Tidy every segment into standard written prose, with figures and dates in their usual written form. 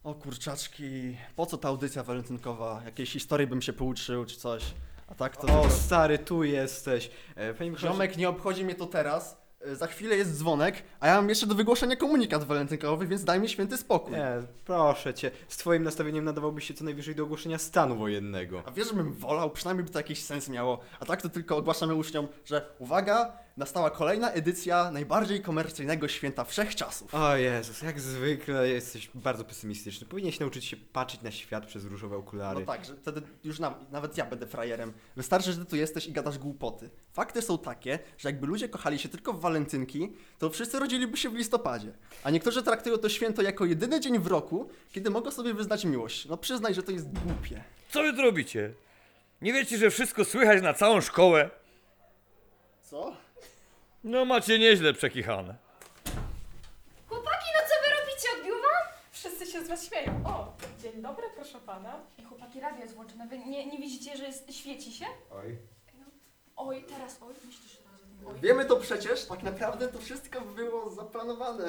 O kurczaczki, po co ta audycja walentynkowa? Jakiejś historii bym się pouczył czy coś. A tak to... O, stary, tu jesteś. Panie Michale, Ziomek, nie obchodzi mnie to teraz. Za chwilę jest dzwonek, a ja mam jeszcze do wygłoszenia komunikat walentynkowy, więc daj mi święty spokój. nie, proszę cię. Z twoim nastawieniem nadawałbyś się co najwyżej do ogłoszenia stanu wojennego. A wiesz, że bym wolał, przynajmniej by to jakiś sens miało. A tak to tylko ogłaszamy uczniom, że uwaga, nastała kolejna edycja najbardziej komercyjnego święta wszechczasów. O Jezus, jak zwykle jesteś bardzo pesymistyczny. Powinieneś nauczyć się patrzeć na świat przez różowe okulary. No tak, że wtedy już nawet ja będę frajerem. Wystarczy, że ty tu jesteś i gadasz głupoty. Fakty są takie, że jakby ludzie kochali się tylko w walentynki, to wszyscy rodziliby się w listopadzie. A niektórzy traktują to święto jako jedyny dzień w roku, kiedy mogą sobie wyznać miłość. No przyznaj, że to jest głupie. Co wy tu robicie? Nie wiecie, że wszystko słychać na całą szkołę? Co? No macie nieźle przekichane. Chłopaki, no co wy robicie? Odbiło wam? Wszyscy się z was śmieją. O, dzień dobry, proszę pana. Ej, chłopaki, radio jest włączone. Wy nie widzicie, że świeci się? Oj. Oj, teraz oj. Myślisz, że razem. Oj. Wiemy to przecież, tak naprawdę to wszystko było zaplanowane.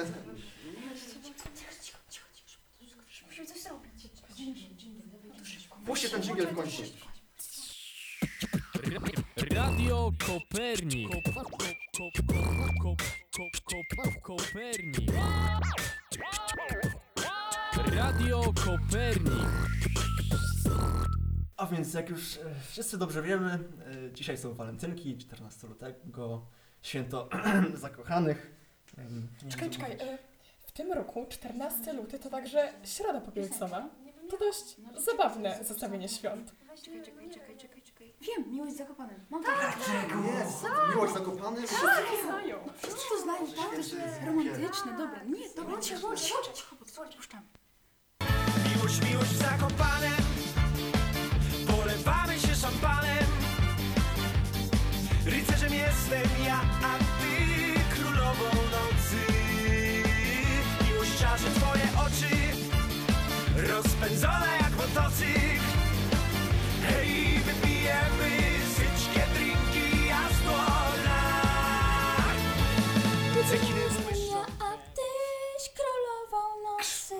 Cicho. Musimy coś zrobić. Dżingiel. Puśćcie ten dżingiel w końcu. Radio Kopernik. Kopernik. Radio Kopernik. A więc jak już wszyscy dobrze wiemy, dzisiaj są walentynki, 14 lutego, święto zakochanych. Czekaj. W tym roku 14 luty to także środa popielcowa. To dość zabawne zestawienie świąt. Czekaj. Wiem, miłość z zakopanem. Mam tak. Jest! Miłość zakopany. Wszyscy znają. Wszyscy to znają, tak? To jest romantyczne, dobra. Nie, dobra, cicho. Puszczam. Miłość w Zakopanem, polewamy się szampanem. Rycerzem jestem ja, a ty królową nocy. Miłość czarzy twoje oczy, rozpędzona jak motocykl. Hej, wypijemy syćkie drinki, jasno tak. A tyś królową nocy.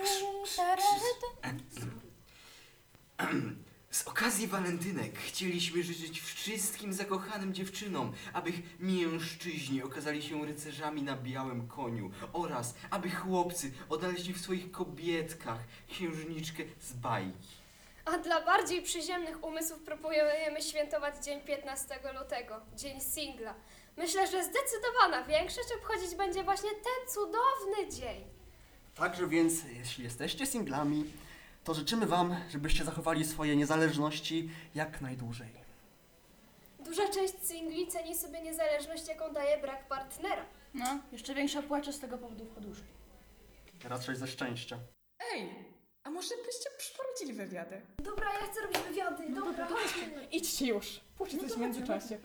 Z okazji walentynek chcieliśmy życzyć wszystkim zakochanym dziewczynom, aby mężczyźni okazali się rycerzami na białym koniu oraz aby chłopcy odnaleźli w swoich kobietkach księżniczkę z bajki. A dla bardziej przyziemnych umysłów proponujemy świętować dzień 15 lutego, dzień singla. Myślę, że zdecydowana większość obchodzić będzie właśnie ten cudowny dzień. Także więc, jeśli jesteście singlami, to życzymy wam, żebyście zachowali swoje niezależności jak najdłużej. Duża część singli ceni sobie niezależność, jaką daje brak partnera. No, jeszcze większa płacze z tego powodu w poduszki. Raczej ze szczęścia. Ej, a może byście przeprowadzili wywiady? Dobra, ja chcę robić wywiady. Dobra, chodźmy. Idźcie już. Puszczę coś w międzyczasie.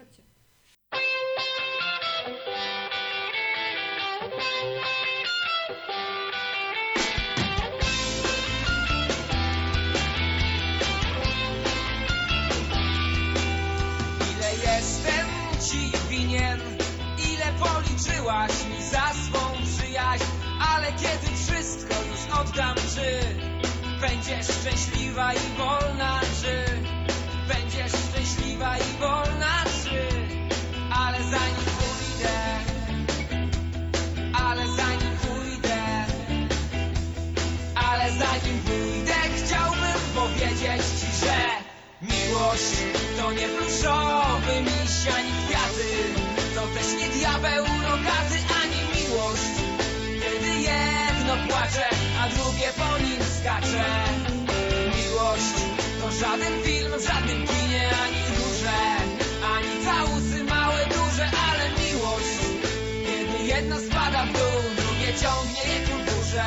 Ile jestem ci winien, ile policzyłaś mi za swą przyjaźń, ale kiedy wszystko już oddam, czy będziesz szczęśliwa i wolna, czy będziesz szczęśliwa i wolna, czy ale zanim pójdę, chciałbym powiedzieć ci, że miłość to nie pluszowy miś ani kwiaty, to też nie diabeł rogaty, ani miłość, kiedy jedno płacze, a drugie po nim skacze. Miłość to żaden film w żadnym kinie, ani róże, ani całusy małe, duże, ale miłość, kiedy jedno spada w dół, drugie ciągnie je ku górze.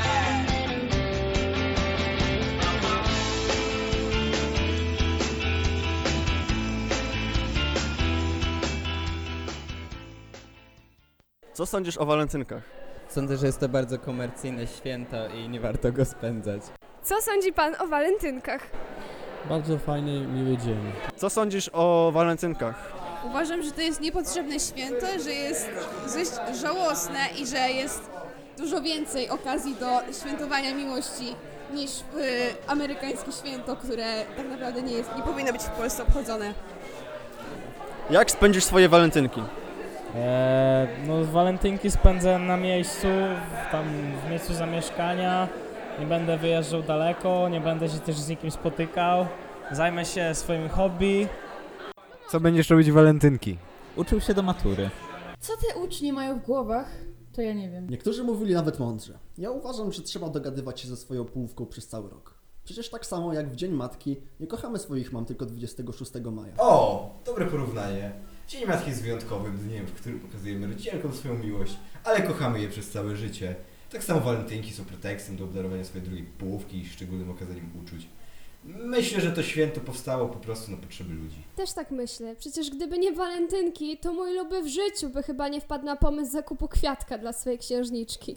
Co sądzisz o walentynkach? Sądzę, że jest to bardzo komercyjne święto i nie warto go spędzać. Co sądzi pan o walentynkach? Bardzo fajny, miły dzień. Co sądzisz o walentynkach? Uważam, że to jest niepotrzebne święto, że jest dość żałosne i że jest dużo więcej okazji do świętowania miłości niż amerykańskie święto, które tak naprawdę nie powinno być w Polsce obchodzone. Jak spędzisz swoje walentynki? No walentynki spędzę na miejscu, tam w miejscu zamieszkania. Nie będę wyjeżdżał daleko, nie będę się też z nikim spotykał. Zajmę się swoim hobby. Co będziesz robić w walentynki? Uczył się do matury. Co te uczni mają w głowach, to ja nie wiem. Niektórzy mówili nawet mądrze. Ja uważam, że trzeba dogadywać się ze swoją połówką przez cały rok. Przecież tak samo jak w Dzień Matki, nie kochamy swoich mam tylko 26 maja. O, dobre porównanie. Dzień Matki jest wyjątkowym dniem, w którym pokazujemy rodzicielkom swoją miłość, ale kochamy je przez całe życie. Tak samo walentynki są pretekstem do obdarowania swojej drugiej połówki i szczególnym okazaniem uczuć. Myślę, że to święto powstało po prostu na potrzeby ludzi. Też tak myślę. Przecież gdyby nie walentynki, to mój luby w życiu by chyba nie wpadł na pomysł zakupu kwiatka dla swojej księżniczki.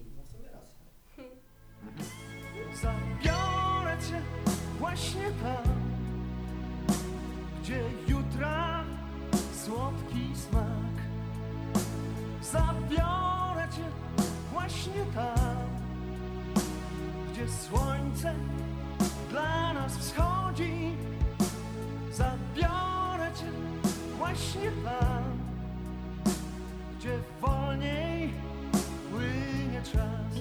Zabiorę cię właśnie tam, gdzie jutra słodki smak. Zabiorę cię właśnie tam, gdzie słońce dla nas wschodzi. Zabiorę cię właśnie tam, gdzie wolniej płynie czas.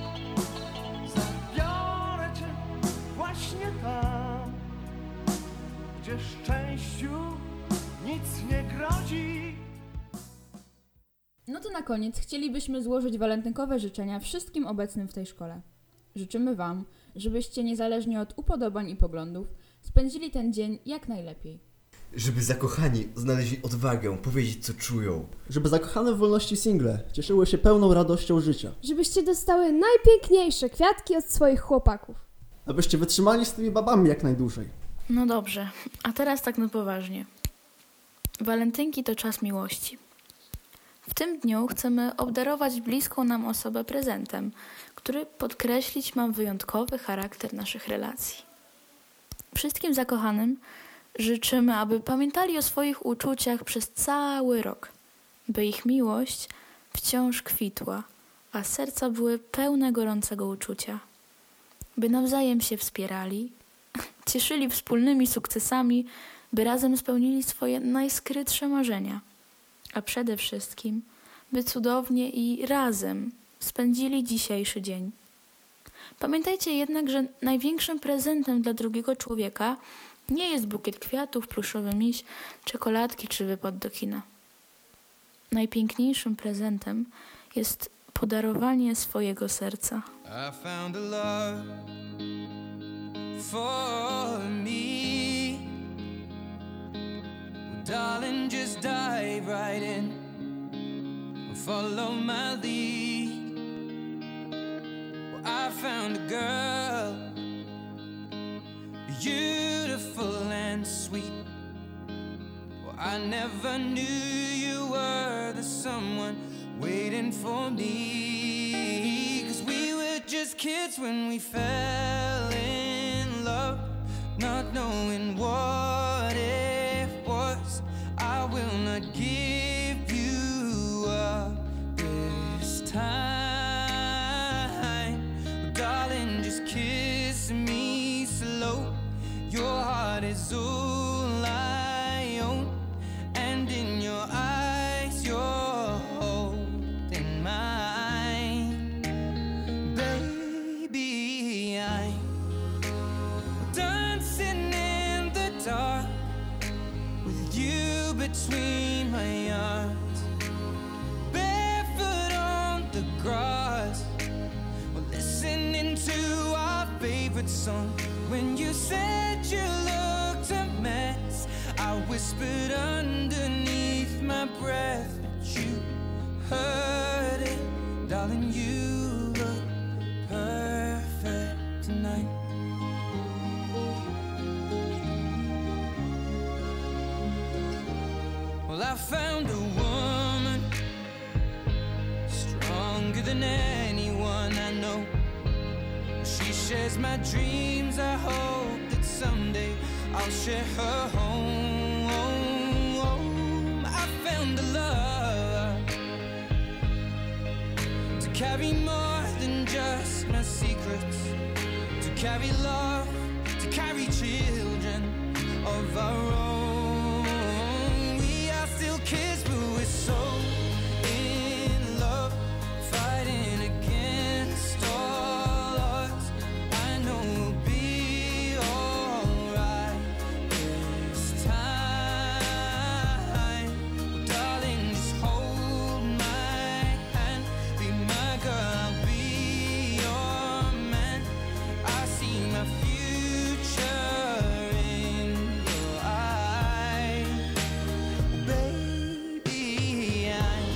Zabiorę cię właśnie tam, gdzie szczęściu nic nie grozi. No to na koniec chcielibyśmy złożyć walentynkowe życzenia wszystkim obecnym w tej szkole. Życzymy Wam, żebyście niezależnie od upodobań i poglądów spędzili ten dzień jak najlepiej. Żeby zakochani znaleźli odwagę powiedzieć, co czują. Żeby zakochane w wolności single cieszyły się pełną radością życia. Żebyście dostały najpiękniejsze kwiatki od swoich chłopaków. Abyście wytrzymali z tymi babami jak najdłużej. No dobrze, a teraz tak na poważnie. Walentynki to czas miłości. W tym dniu chcemy obdarować bliską nam osobę prezentem, który podkreślić ma wyjątkowy charakter naszych relacji. Wszystkim zakochanym życzymy, aby pamiętali o swoich uczuciach przez cały rok, by ich miłość wciąż kwitła, a serca były pełne gorącego uczucia, by nawzajem się wspierali, cieszyli wspólnymi sukcesami, by razem spełnili swoje najskrytsze marzenia, a przede wszystkim, by cudownie i razem spędzili dzisiejszy dzień. Pamiętajcie jednak, że największym prezentem dla drugiego człowieka nie jest bukiet kwiatów, pluszowy miś, czekoladki czy wypad do kina. Najpiękniejszym prezentem jest podarowanie swojego serca. I found a love for me. Darling, just dive right in. Follow my lead. Well, I found a girl, beautiful and sweet. Well, I never knew you were the someone waiting for me. 'Cause we were just kids when we fell in love, not knowing what it was. I will not give you up this time. Darling, just kiss me slow. Your heart is all I own, and in your eyes you're holding mine. Baby, I'm dancing in the dark with you between my arms, barefoot on the grass, we're listening to our favorite song. When you said you looked a mess, I whispered underneath my breath, but you heard it. Darling, you look perfect tonight. Well, I found a woman stronger than anyone I know. She shares my dreams. I hope that someday I'll share her home. I found a love to carry more carry love, to carry children of our own. We are still kids, but we're so in love, fighting against all odds. I know we'll be alright this time. Darling, just hold my hand, be my girl, I'll be your man. I see my future in your eyes. Baby, I'm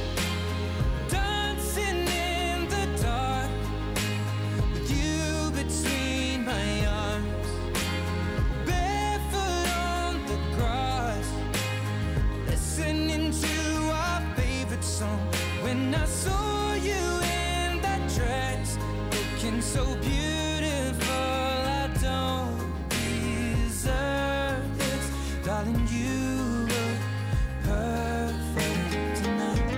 dancing in the dark with you between my arms, barefoot on the grass, listening to our favorite song. When I saw you in that dress, looking so beautiful, I don't deserve this. Darling, you look perfect tonight.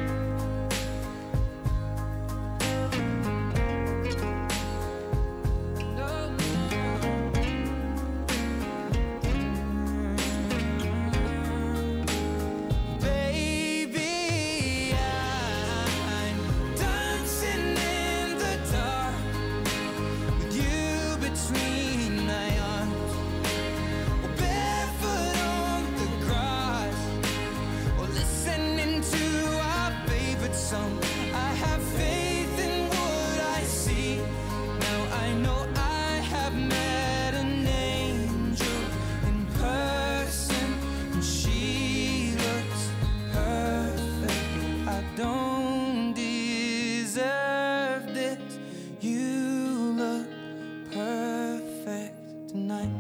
Baby, I'm dancing in the dark with you between my arms, or barefoot on the grass, or listening to our favorite song. I have faith in what I see. Now I know I have met an angel in person, and she looks perfect. I don't deserve this. You look perfect tonight.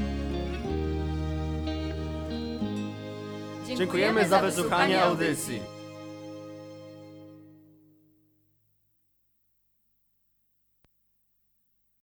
Dziękujemy za wysłuchanie audycji.